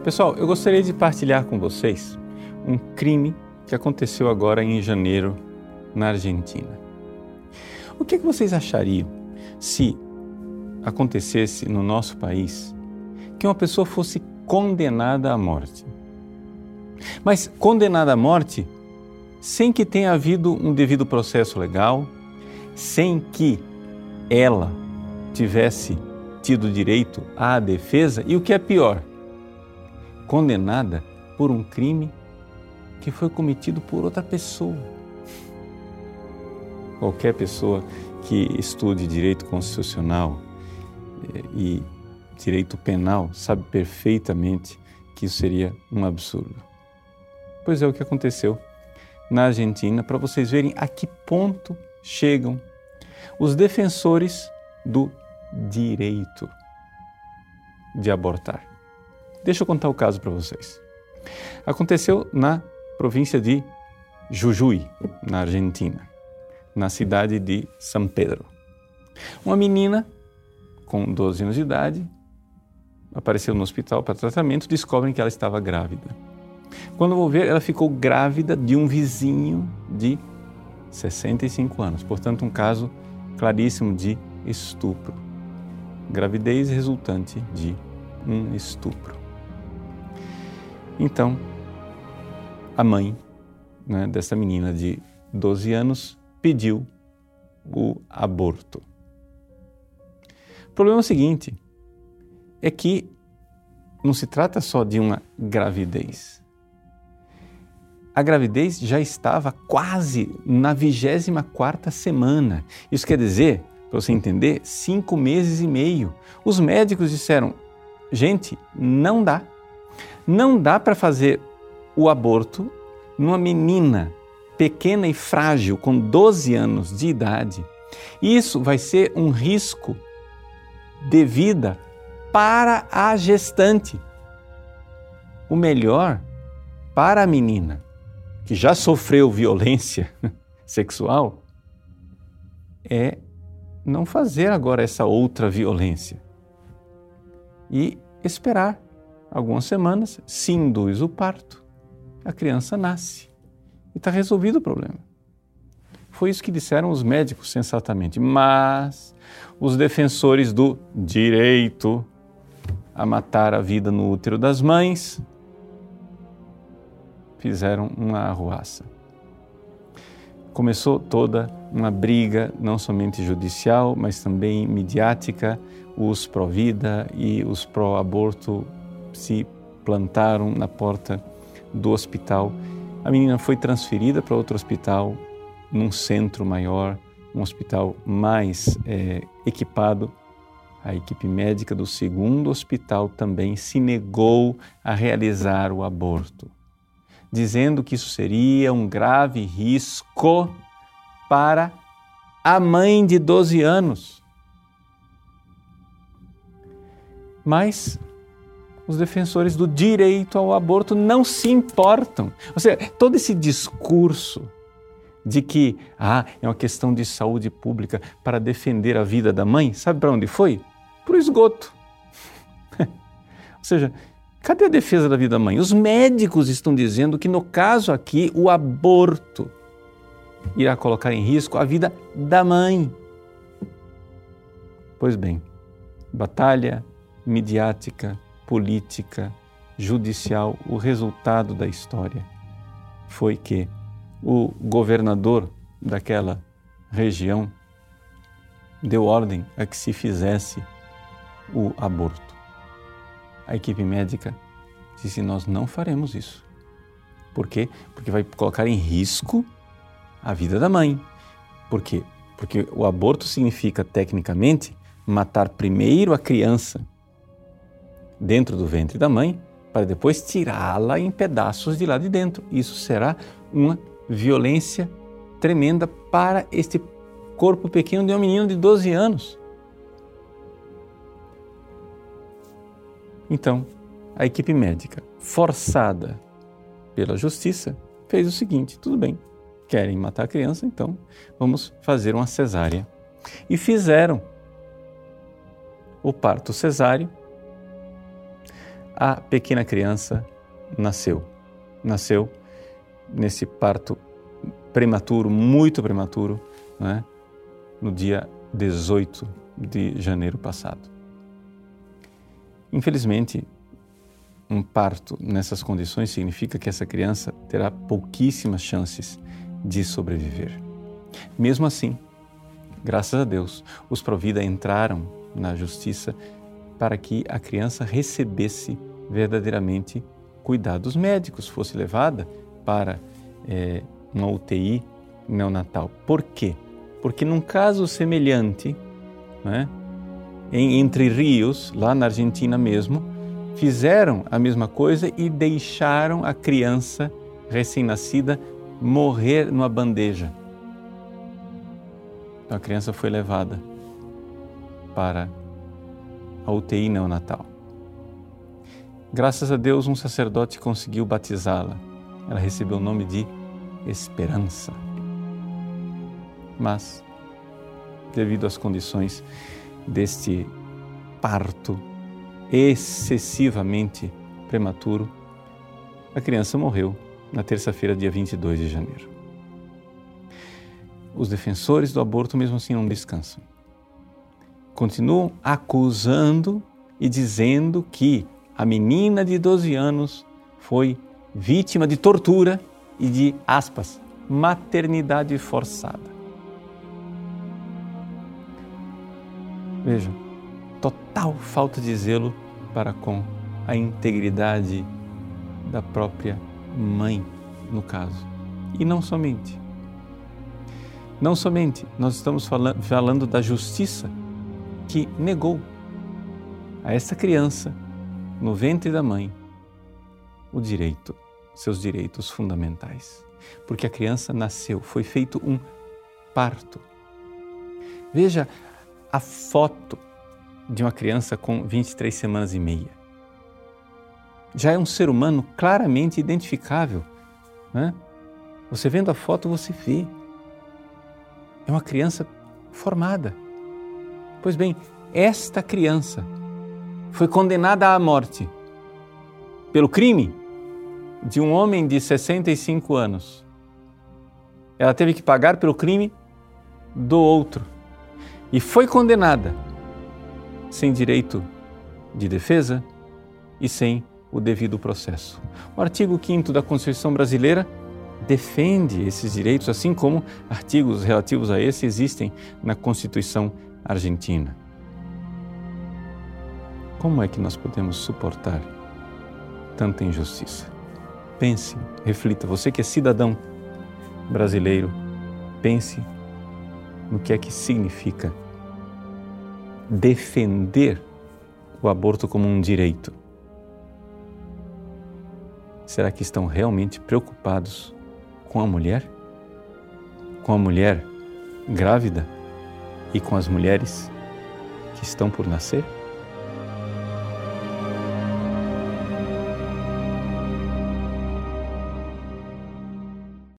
Pessoal, eu gostaria de partilhar com vocês um crime que aconteceu agora em janeiro na Argentina. O que vocês achariam se acontecesse no nosso país que uma pessoa fosse condenada à morte? Mas condenada à morte sem que tenha havido um devido processo legal, sem que ela tivesse tido direito à defesa e, o que é pior, condenada por um crime que foi cometido por outra pessoa. Qualquer pessoa que estude direito constitucional e direito penal sabe perfeitamente que isso seria um absurdo. Pois é o que aconteceu na Argentina, para vocês verem a que ponto chegam os defensores do direito de abortar. Deixa eu contar o caso para vocês. Aconteceu na província de Jujuy, na Argentina, na cidade de San Pedro. Uma menina com 12 anos de idade apareceu no hospital para tratamento, descobrem que ela estava grávida. Quando vou ver, ela ficou grávida de um vizinho de 65 anos, portanto um caso claríssimo de estupro. Gravidez resultante de um estupro. Então, a mãe, dessa menina de 12 anos pediu o aborto. O problema é o seguinte, é que não se trata só de uma gravidez. A gravidez já estava quase na 24ª semana. Isso quer dizer, para você entender, 5 meses e meio. Os médicos disseram, gente, não dá. Não dá para fazer o aborto numa menina pequena e frágil, com 12 anos de idade. Isso vai ser um risco de vida para a gestante. O melhor para a menina, que já sofreu violência sexual, é não fazer agora essa outra violência e esperar algumas semanas, se induz o parto, a criança nasce e está resolvido o problema. Foi isso que disseram os médicos sensatamente, mas os defensores do direito a matar a vida no útero das mães fizeram uma arruaça. Começou toda uma briga, não somente judicial, mas também midiática. Os pró-vida e os pró-aborto se plantaram na porta do hospital. A menina foi transferida para outro hospital, num centro maior, um hospital mais equipado. A equipe médica do segundo hospital também se negou a realizar o aborto, dizendo que isso seria um grave risco para a mãe de 12 anos. Mas os defensores do direito ao aborto não se importam. Ou seja, todo esse discurso de que é uma questão de saúde pública para defender a vida da mãe, sabe para onde foi? Para o esgoto. Ou seja, cadê a defesa da vida da mãe? Os médicos estão dizendo que no caso aqui o aborto irá colocar em risco a vida da mãe. Pois bem, batalha midiática, política, judicial, o resultado da história foi que o governador daquela região deu ordem a que se fizesse o aborto. A equipe médica disse, nós não faremos isso. Por quê? Porque vai colocar em risco a vida da mãe. Por quê? Porque o aborto significa, tecnicamente, matar primeiro a criança dentro do ventre da mãe, para depois tirá-la em pedaços de lá de dentro. Isso será uma violência tremenda para este corpo pequeno de um menino de 12 anos. Então, a equipe médica, forçada pela justiça, fez o seguinte, tudo bem, querem matar a criança, então vamos fazer uma cesárea. E fizeram o parto cesáreo. a pequena criança nasceu. Nasceu nesse parto prematuro, muito prematuro, né? No dia 18 de janeiro passado. Infelizmente, um parto nessas condições significa que essa criança terá pouquíssimas chances de sobreviver. Mesmo assim, graças a Deus, os Provida entraram na justiça para que a criança recebesse verdadeiramente cuidados médicos, fosse levada para uma UTI neonatal. Por quê? Porque num caso semelhante, né, em Entre Rios, lá na Argentina mesmo, fizeram a mesma coisa e deixaram a criança recém-nascida morrer numa bandeja. Então a criança foi levada para a UTI neonatal. Graças a Deus, um sacerdote conseguiu batizá-la. Ela recebeu o nome de Esperança. Mas, devido às condições deste parto excessivamente prematuro, a criança morreu na terça-feira, dia 22 de janeiro. Os defensores do aborto, mesmo assim, não descansam. Continuam acusando e dizendo que a menina de 12 anos foi vítima de tortura e de, aspas, maternidade forçada. Vejam, total falta de zelo para com a integridade da própria mãe, no caso. E não somente. Não somente, nós estamos falando da justiça que negou a essa criança, no ventre da mãe, o direito, seus direitos fundamentais. Porque a criança nasceu, foi feito um parto. Veja a foto de uma criança com 23 semanas e meia. Já é um ser humano claramente identificável, né? Você vendo a foto, você vê. É uma criança formada. Pois bem, esta criança foi condenada à morte pelo crime de um homem de 65 anos. Ela teve que pagar pelo crime do outro e foi condenada sem direito de defesa e sem o devido processo. O artigo 5º da Constituição Brasileira defende esses direitos, assim como artigos relativos a esse existem na Constituição Argentina. Como é que nós podemos suportar tanta injustiça? Pense, reflita, você que é cidadão brasileiro, pense no que é que significa defender o aborto como um direito. Será que estão realmente preocupados com a mulher? Com a mulher grávida e com as mulheres que estão por nascer?